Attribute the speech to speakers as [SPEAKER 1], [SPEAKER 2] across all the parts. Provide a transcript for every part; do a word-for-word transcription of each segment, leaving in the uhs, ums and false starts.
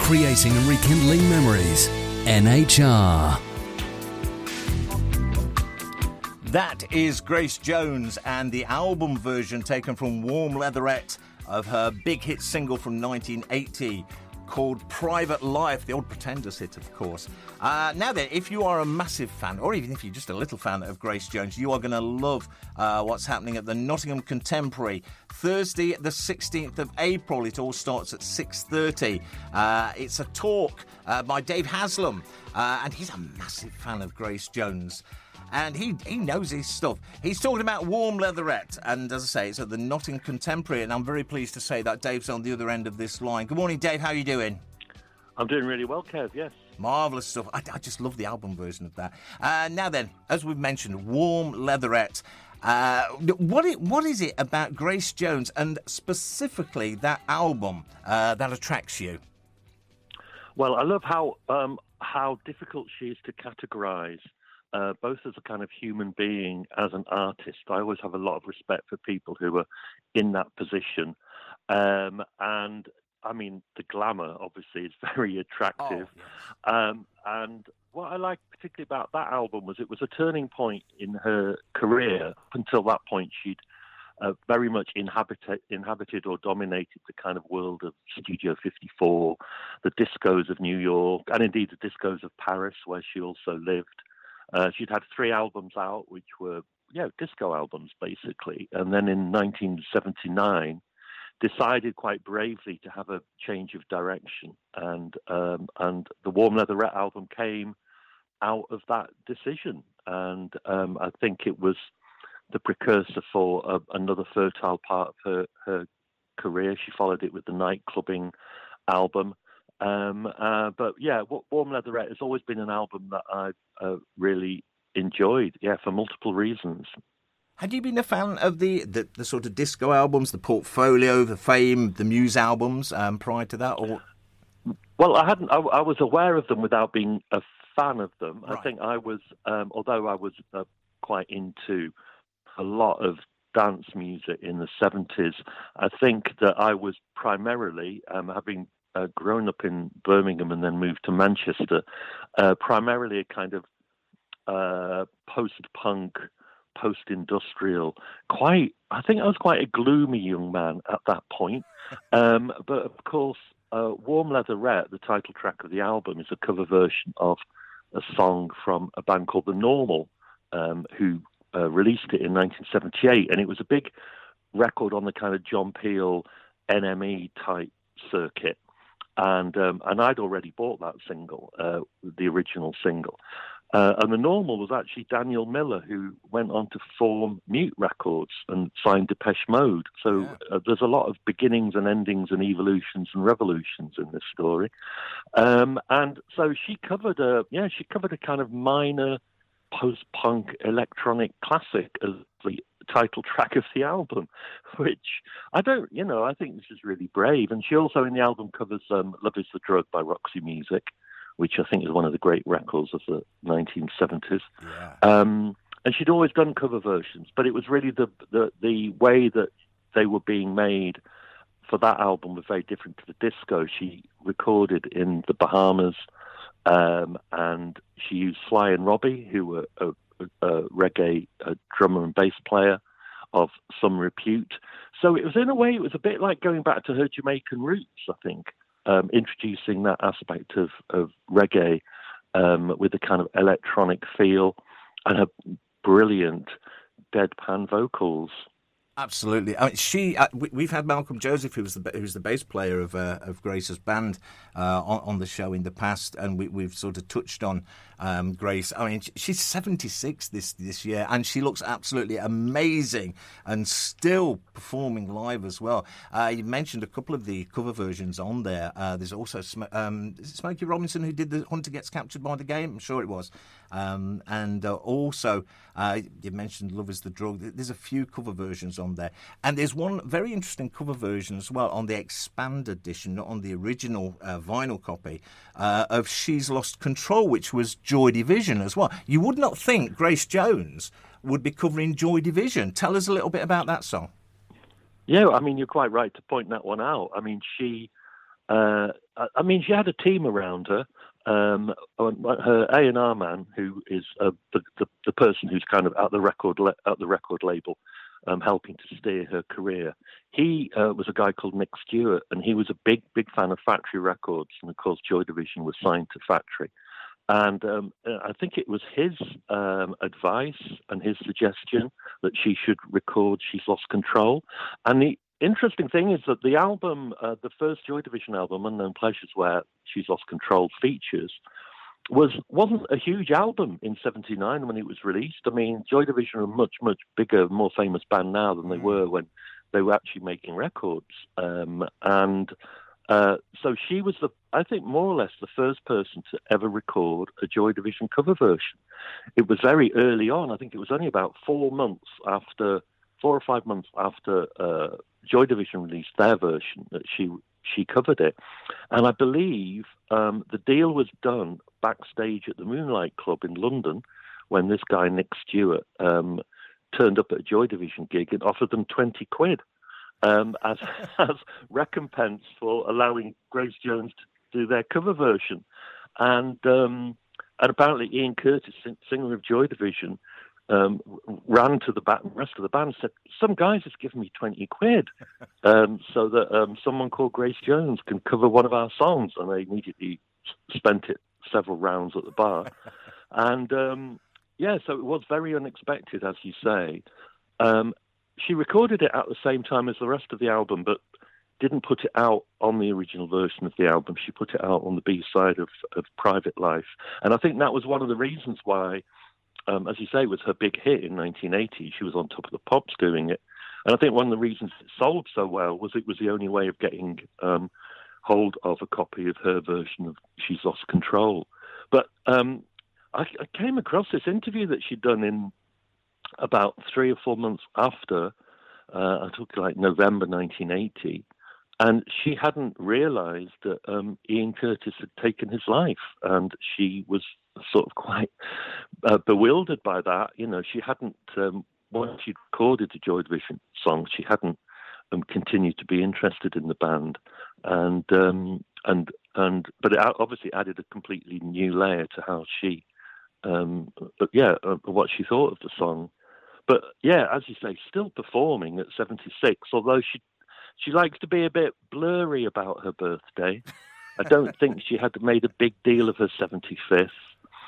[SPEAKER 1] Creating and rekindling memories. N H R.
[SPEAKER 2] That is Grace Jones and the album version taken from Warm Leatherette of her big hit single from nineteen eighty called Private Life, the old Pretenders hit, of course. Uh, now then, if you are a massive fan, or even if you're just a little fan of Grace Jones, you are going to love uh, what's happening at the Nottingham Contemporary. Thursday, the sixteenth of April, it all starts at six thirty. Uh, it's a talk uh, by Dave Haslam, uh, and he's a massive fan of Grace Jones. And he, he knows his stuff. He's talking about Warm Leatherette, and as I say, it's at the Nottingham Contemporary, and I'm very pleased to say that Dave's on the other end of this line. Good morning, Dave. How are you doing?
[SPEAKER 3] I'm doing really well, Kev, yes.
[SPEAKER 2] Marvellous stuff. I, I just love the album version of that. Uh, now then, as we've mentioned, Warm Leatherette. Uh, what it, what is it about Grace Jones, and specifically that album, uh, that attracts you?
[SPEAKER 3] Well, I love how um, how difficult she is to categorise. Uh, both as a kind of human being, as an artist. I always have a lot of respect for people who are in that position. Um, and, I mean, the glamour, obviously, is very attractive. Oh, yes. um, and what I liked particularly about that album was it was a turning point in her career. Up until that point, she'd uh, very much inhabited, inhabited or dominated the kind of world of Studio fifty-four, the discos of New York, and indeed the discos of Paris, where she also lived. Uh, she'd had three albums out, which were, yeah, disco albums, basically. And then in nineteen seventy-nine, decided quite bravely to have a change of direction. And um, and the Warm Leatherette album came out of that decision. And um, I think it was the precursor for a, another fertile part of her, her career. She followed it with the Nightclubbing album. Um, uh, but yeah, Warm Leatherette has always been an album that I've uh, really enjoyed, yeah, for multiple reasons.
[SPEAKER 2] Had you been a fan of the, the, the sort of disco albums, the Portfolio, the Fame, the Muse albums um, prior to that? Or
[SPEAKER 3] Well, I hadn't. I, I was aware of them without being a fan of them.
[SPEAKER 2] Right.
[SPEAKER 3] I think I was, um, although I was uh, quite into a lot of dance music in the seventies, I think that I was primarily, um, having Uh, grown up in Birmingham and then moved to Manchester, uh, primarily a kind of uh, post-punk, post-industrial, quite, I think I was quite a gloomy young man at that point. Um, but of course, uh, Warm Leatherette, the title track of the album, is a cover version of a song from a band called The Normal, um, who uh, released it in nineteen seventy-eight. And it was a big record on the kind of John Peel N M E type circuit. And um, and I'd already bought that single, uh, the original single. Uh, and The Normal was actually Daniel Miller, who went on to form Mute Records and signed Depeche Mode. So yeah. uh, there's a lot of beginnings and endings and evolutions and revolutions in this story. Um, and so she covered a, yeah, she covered a kind of minor post-punk electronic classic as the title track of the album, which I don't, you know, I think this is really brave. And she also in the album covers um, Love is the Drug by Roxy Music, which I think is one of the great records of the nineteen seventies.
[SPEAKER 2] Yeah.
[SPEAKER 3] Um, and she'd always done cover versions, but it was really the, the, the way that they were being made for that album was very different to the disco. She recorded in the Bahamas, um, and she used Sly and Robbie, who were a, a reggae a drummer and bass player of some repute. So it was, in a way, it was a bit like going back to her Jamaican roots, I think, um, introducing that aspect of, of reggae um, with a kind of electronic feel and her brilliant deadpan vocals.
[SPEAKER 2] Absolutely. I mean, she. Uh, we, we've had Malcolm Joseph, who was the who's the bass player of uh, of Grace's band, uh, on, on the show in the past, and we, we've sort of touched on um, Grace. I mean, she's seventy-six this this year, and she looks absolutely amazing, and still performing live as well. Uh, you mentioned a couple of the cover versions on there. Uh, there's also Sm- um, is it Smokey Robinson who did the Hunter Gets Captured by the Game. I'm sure it was. Um, and uh, also, uh, you mentioned Love is the Drug. There's a few cover versions on there. And there's one very interesting cover version as well on the expanded edition, not on the original uh, vinyl copy, uh, of She's Lost Control, which was Joy Division as well. You would not think Grace Jones would be covering Joy Division. Tell us a little bit about that song.
[SPEAKER 3] Yeah, I mean, you're quite right to point that one out. I mean, she... Uh, I mean, she had a team around her. Um, her A and R man, who is uh, the, the the person who's kind of at the record le- at the record label, um, helping to steer her career. He uh, was a guy called Nick Stewart, and he was a big big fan of Factory Records, and of course Joy Division was signed to Factory. And um, I think it was his um, advice and his suggestion that she should record She's Lost Control. And the interesting thing is that the album, uh, the first Joy Division album, Unknown Pleasures, where She's Lost Control features, was, wasn't a huge album in seventy-nine when it was released. I mean, Joy Division are a much, much bigger, more famous band now than they were when they were actually making records. Um, and... Uh, so she was, the, I think, more or less the first person to ever record a Joy Division cover version. It was very early on. I think it was only about four months after, four or five months after uh, Joy Division released their version that she she covered it. And I believe um, the deal was done backstage at the Moonlight Club in London when this guy Nick Stewart um, turned up at a Joy Division gig and offered them twenty quid. Um, as as recompense for allowing Grace Jones to do their cover version, and um, and apparently Ian Curtis, singer of Joy Division, um, ran to the back, the rest of the band and said, "Some guys has given me twenty quid, um, so that um, someone called Grace Jones can cover one of our songs," and they immediately spent it several rounds at the bar, and um, yeah, so it was very unexpected, as you say. Um, She recorded it at the same time as the rest of the album, but didn't put it out on the original version of the album. She put it out on the B-side of, of Private Life. And I think that was one of the reasons why, um, as you say, it was her big hit in nineteen eighty. She was on Top of the Pops doing it. And I think one of the reasons it sold so well was it was the only way of getting um, hold of a copy of her version of She's Lost Control. But um, I, I came across this interview that she'd done in about three or four months after, uh, I took like November nineteen eighty, and she hadn't realised that um, Ian Curtis had taken his life, and she was sort of quite uh, bewildered by that. You know, she hadn't, um, once she'd recorded the Joy Division song, she hadn't um, continued to be interested in the band, and um, and and but it obviously added a completely new layer to how she, um, yeah, uh, what she thought of the song. But yeah, as you say, still performing at seventy-six, although she she likes to be a bit blurry about her birthday. I don't think she had made a big deal of her seventy-fifth.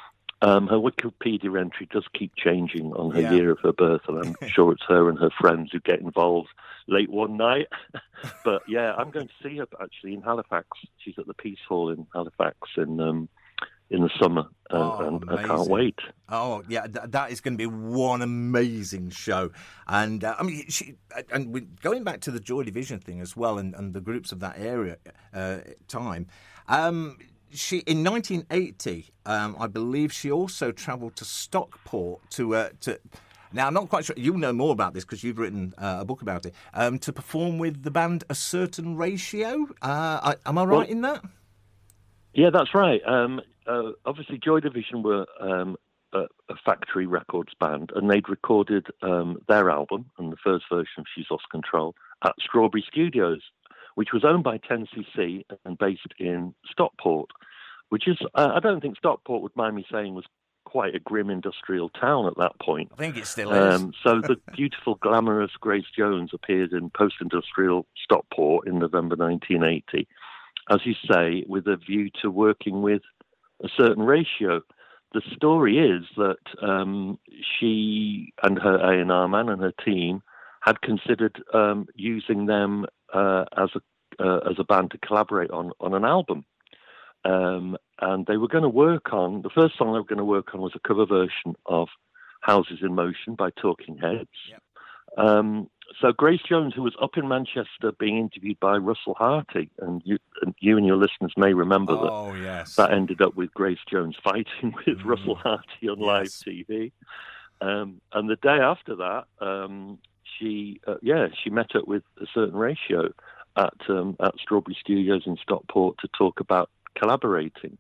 [SPEAKER 3] Um, her Wikipedia entry does keep changing on her yeah. year of her birth, and I'm sure it's her and her friends who get involved late one night. But yeah, I'm going to see her actually in Halifax. She's at the Peace Hall in Halifax in um, in the summer, uh, oh, and amazing. I can't wait.
[SPEAKER 2] Oh yeah, th- that is going to be one amazing show. And uh, I mean, she, and we, going back to the Joy Division thing as well, and, and the groups of that area uh, time. Um, she in nineteen eighty, um, I believe, she also travelled to Stockport to uh, to. Now, I'm not quite sure. You'll know more about this because you've written uh, a book about it. Um, to perform with the band A Certain Ratio. Uh, I, am I right well, in that?
[SPEAKER 3] Yeah, that's right. Um, uh, obviously, Joy Division were um, a, a Factory Records band, and they'd recorded um, their album and the first version of She's Lost Control at Strawberry Studios, which was owned by ten C C and based in Stockport, which is, uh, I don't think Stockport would mind me saying, was quite a grim industrial town at that point.
[SPEAKER 2] I think it still is.
[SPEAKER 3] Um, so the beautiful, glamorous Grace Jones appeared in post-industrial Stockport in November nineteen eighty, as you say, with a view to working with A Certain Ratio. The story is that um, she and her A and R man and her team had considered um, using them uh, as a uh, as a band to collaborate on on an album. Um, and they were going to work on, the first song they were going to work on was a cover version of Houses in Motion by Talking Heads. Yep. Um, so Grace Jones, who was up in Manchester being interviewed by Russell Harty, and you and, you and your listeners may remember
[SPEAKER 2] oh,
[SPEAKER 3] that
[SPEAKER 2] yes.
[SPEAKER 3] that ended up with Grace Jones fighting with mm. Russell Harty on yes. live T V. Um, and the day after that, um, she, uh, yeah, she met up with A Certain Ratio at um, at Strawberry Studios in Stockport to talk about collaborating.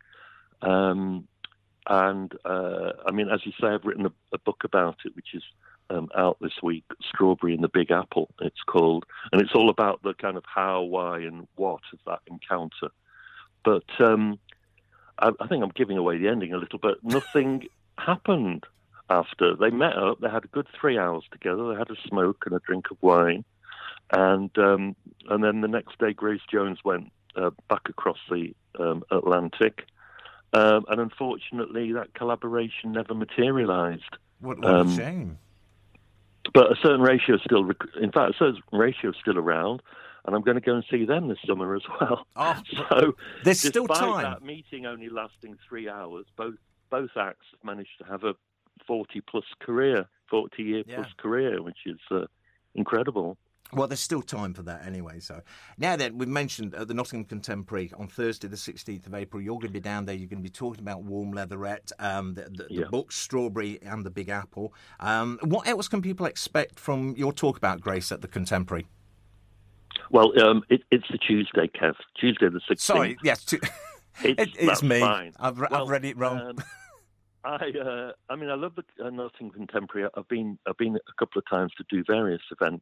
[SPEAKER 3] Um, and uh, I mean, as you say, I've written a, a book about it, which is um, out this week, Strawberry and the Big Apple, it's called. And it's all about the kind of how, why, and what of that encounter But um, I, I think I'm giving away the ending a little, but nothing happened after. They met up, they had a good three hours together, they had a smoke and a drink of wine, and um, and then the next day Grace Jones went uh, back across the um, Atlantic, um, and unfortunately that collaboration never materialised.
[SPEAKER 2] What, what
[SPEAKER 3] um,
[SPEAKER 2] a shame.
[SPEAKER 3] But A Certain Ratio is still, in fact, A Certain Ratio is still around, and I'm going to go and see them this summer as well.
[SPEAKER 2] Oh,
[SPEAKER 3] so
[SPEAKER 2] there's still time.
[SPEAKER 3] Despite that meeting only lasting three hours, both both acts have managed to have a forty-plus career, forty-year plus
[SPEAKER 2] Yeah.
[SPEAKER 3] career, which is uh, incredible.
[SPEAKER 2] Well, there's still time for that anyway. So now then, we've mentioned at the Nottingham Contemporary on Thursday, the sixteenth of April, you're going to be down there. You're going to be talking about Warm Leatherette, um, the, the,
[SPEAKER 3] Yeah.
[SPEAKER 2] the book Strawberry and the Big Apple. Um, what else can people expect from your talk about Grace at the Contemporary?
[SPEAKER 3] Well, um, it, it's the Tuesday, Kev. Tuesday the sixteenth.
[SPEAKER 2] Sorry, yes, to,
[SPEAKER 3] It's,
[SPEAKER 2] it, it's
[SPEAKER 3] that's
[SPEAKER 2] me.
[SPEAKER 3] fine.
[SPEAKER 2] I've,
[SPEAKER 3] Well,
[SPEAKER 2] I've read it wrong.
[SPEAKER 3] Um, I, uh, I mean, I love the uh, Nottingham Contemporary. I've been, I've been a couple of times to do various events,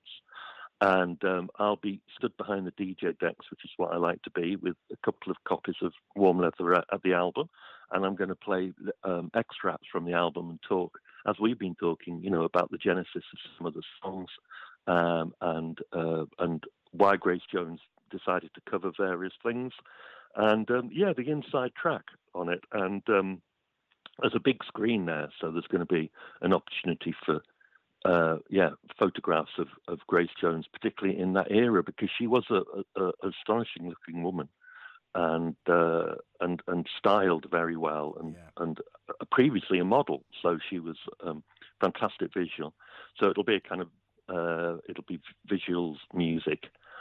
[SPEAKER 3] and um, I'll be stood behind the D J decks, which is what I like to be, with a couple of copies of Warm Leatherette at the album, and I'm going to play um, extracts from the album and talk, as we've been talking, you know, about the genesis of some of the songs, um, and uh, and why Grace Jones decided to cover various things, and um, yeah, the inside track on it, and um, there's a big screen there, so there's going to be an opportunity for uh, yeah photographs of, of Grace Jones, particularly in that era, because she was a, a, a astonishing looking woman, and uh, and and styled very well, and
[SPEAKER 2] Yeah.
[SPEAKER 3] and uh, previously a model, so she was um, fantastic visual. So it'll be a kind of uh, it'll be visuals, music,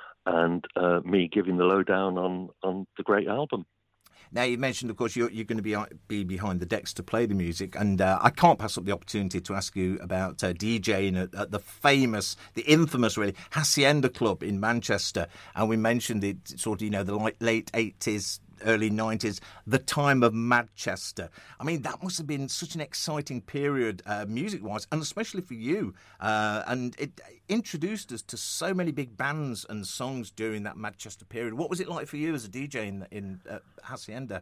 [SPEAKER 3] and uh, me giving the lowdown on on the great album.
[SPEAKER 2] Now, you mentioned, of course, you're, you're going to be be behind the decks to play the music, and uh, I can't pass up the opportunity to ask you about uh, DJing at, at the famous, the infamous, really, Hacienda Club in Manchester. And we mentioned it sort of, you know, the late, late eighties, early nineties, the time of Manchester. I mean, that must have been such an exciting period, uh, music-wise, and especially for you. Uh, and it introduced us to so many big bands and songs during that Manchester period. What was it like for you as a D J in, in uh, Hacienda?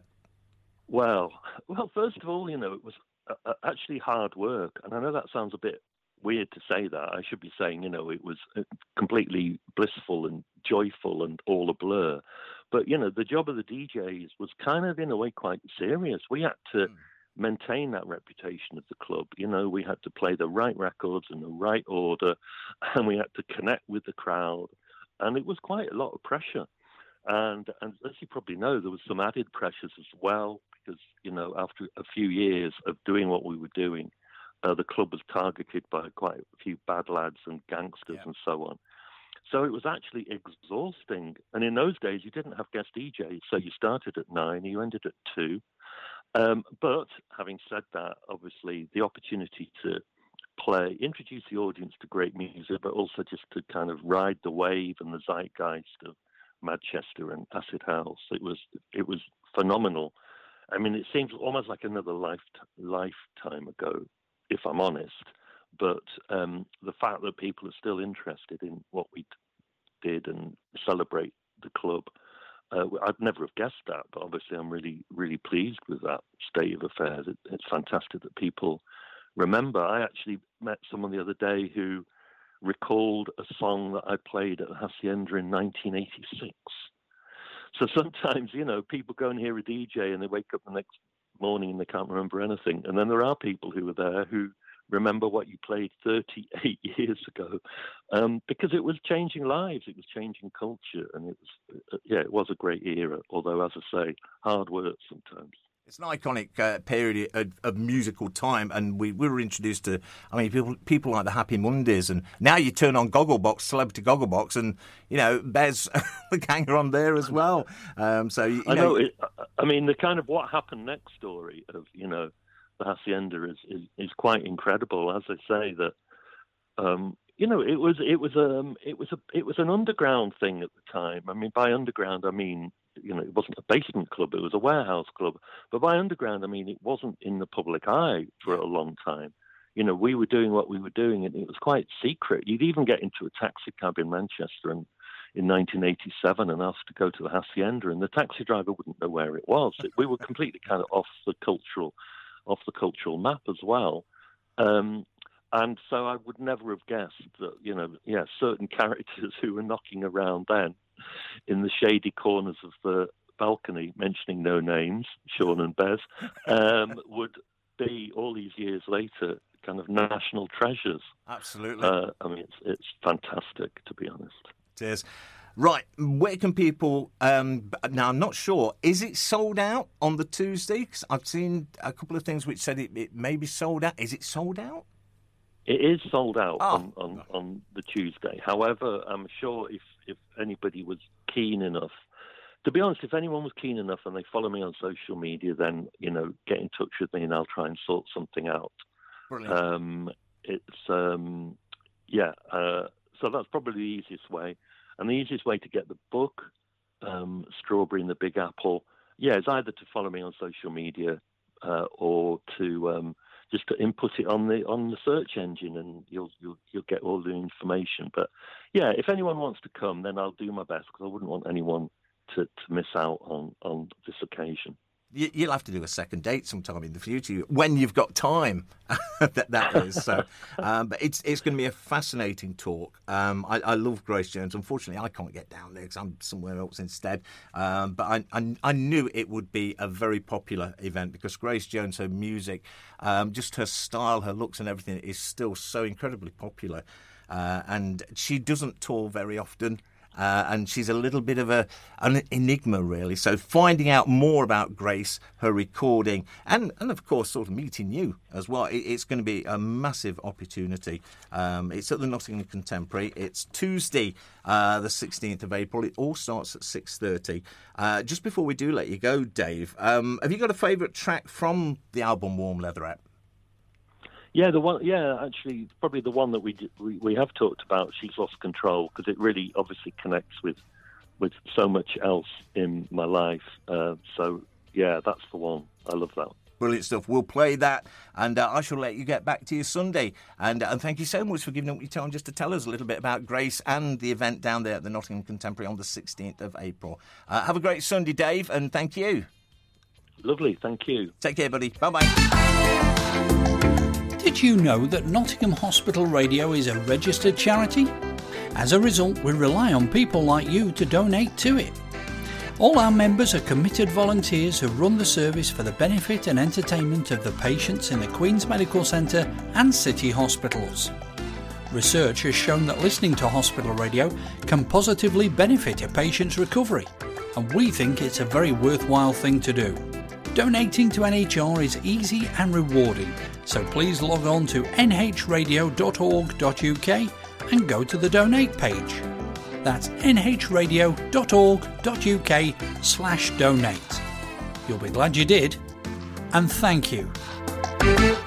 [SPEAKER 3] Well, well, first of all, you know, it was uh, actually hard work, and I know that sounds a bit weird to say that. I should be saying, you know, it was completely blissful and joyful and all a blur. But, you know, the job of the D Js was kind of, in a way, quite serious. We had to mm. maintain that reputation of the club. You know, we had to play the right records in the right order, and we had to connect with the crowd. And it was quite a lot of pressure. And, and as you probably know, there was some added pressures as well, because, you know, after a few years of doing what we were doing, uh, the club was targeted by quite a few bad lads and gangsters yeah. and so on. So it was actually exhausting. And in those days, you didn't have guest D Js. So you started at nine, you ended at two. Um, but having said that, obviously, the opportunity to play, introduce the audience to great music, but also just to kind of ride the wave and the zeitgeist of Manchester and acid house. It was it was phenomenal. I mean, it seems almost like another life, lifetime ago, if I'm honest. But um, the fact that people are still interested in what we did and celebrate the club, uh, I'd never have guessed that. But obviously, I'm really, really pleased with that state of affairs. It, it's fantastic that people remember. I actually met someone the other day who recalled a song that I played at the Hacienda in nineteen eighty-six. So sometimes, you know, people go and hear a D J and they wake up the next morning and they can't remember anything. And then there are people who are there who remember what you played thirty-eight years ago, um, because it was changing lives, it was changing culture, and it was, uh, yeah, it was a great era, although, as I say, hard work sometimes.
[SPEAKER 2] It's an iconic uh, period of, of musical time, and we, we were introduced to, I mean, people people like the Happy Mondays, and now you turn on Gogglebox, Celebrity Gogglebox, and, you know, Bez, the gang are on there as well. Um, so, you, you
[SPEAKER 3] I
[SPEAKER 2] know...
[SPEAKER 3] know, it, I mean, the kind of what happened next story of, you know, the Hacienda is, is, is quite incredible. As I say, that, um, you know, it was, it was, um, it was, a, it was an underground thing at the time. I mean, by underground, I mean, you know, it wasn't a basement club, it was a warehouse club. But by underground, I mean, it wasn't in the public eye for a long time. You know, we were doing what we were doing, and it was quite secret. You'd even get into a taxi cab in Manchester, and, in nineteen eighty-seven and asked to go to the hacienda, and the taxi driver wouldn't know where it was. It, we were completely kind of off the cultural, off the cultural map as well. Um, and so I would never have guessed that, you know, yeah, certain characters who were knocking around then in the shady corners of the balcony, mentioning no names, Sean and Bez, um, would be all these years later kind of national treasures.
[SPEAKER 2] Absolutely.
[SPEAKER 3] Uh, I mean, it's it's fantastic, to be honest.
[SPEAKER 2] Cheers. Right, where can people... Um, now, I'm not sure. Is it sold out on the Tuesday? Because I've seen a couple of things which said it, it may be sold out. Is it sold out?
[SPEAKER 3] It is sold out
[SPEAKER 2] oh.
[SPEAKER 3] on, on, on the Tuesday. However, I'm sure if, if anybody was keen enough... To be honest, if anyone was keen enough and they follow me on social media, then, you know, get in touch with me and I'll try and sort something out.
[SPEAKER 2] Brilliant.
[SPEAKER 3] Um, it's, um, yeah, uh, so that's probably the easiest way. And the easiest way to get the book, um, Strawberry and the Big Apple, yeah, is either to follow me on social media uh, or to um, just to input it on the on the search engine, and you'll you'll you'll get all the information. But yeah, if anyone wants to come, then I'll do my best, because I wouldn't want anyone to, to miss out on, on this occasion.
[SPEAKER 2] You'll have to do a second date sometime in the future when you've got time. that, that is so. Um, but it's it's going to be a fascinating talk. Um, I, I love Grace Jones. Unfortunately, I can't get down there because I'm somewhere else instead. Um, but I, I I knew it would be a very popular event because Grace Jones, her music, um, just her style, her looks, and everything is still so incredibly popular. Uh, and she doesn't tour very often. Uh, and she's a little bit of a an enigma, really. So finding out more about Grace, her recording, and, and of course, sort of meeting you as well, it, it's going to be a massive opportunity. Um, it's at the Nottingham Contemporary. It's Tuesday, uh, the sixteenth of April. It all starts at six thirty. Uh, just before we do let you go, Dave, um, have you got a favourite track from the album Warm Leatherette?
[SPEAKER 3] Yeah, the one. Yeah, actually, probably the one that we we, we have talked about. She's Lost Control, because it really obviously connects with with so much else in my life. Uh, so yeah, that's the one. I love that.
[SPEAKER 2] Brilliant stuff. We'll play that, and uh, I shall let you get back to your Sunday. And, uh, and thank you so much for giving up your time just to tell us a little bit about Grace and the event down there at the Nottingham Contemporary on the sixteenth of April. Uh, have a great Sunday, Dave, and thank you.
[SPEAKER 3] Lovely, thank you.
[SPEAKER 2] Take care, buddy. Bye-bye.
[SPEAKER 4] Did you know that Nottingham Hospital Radio is a registered charity? As a result, we rely on people like you to donate to it. All our members are committed volunteers who run the service for the benefit and entertainment of the patients in the Queen's Medical Centre and city hospitals. Research has shown that listening to hospital radio can positively benefit a patient's recovery, and we think it's a very worthwhile thing to do. Donating to N H R is easy and rewarding, so please log on to n h radio dot org dot u k and go to the donate page. That's n h radio dot org dot u k slash donate. You'll be glad you did, and thank you.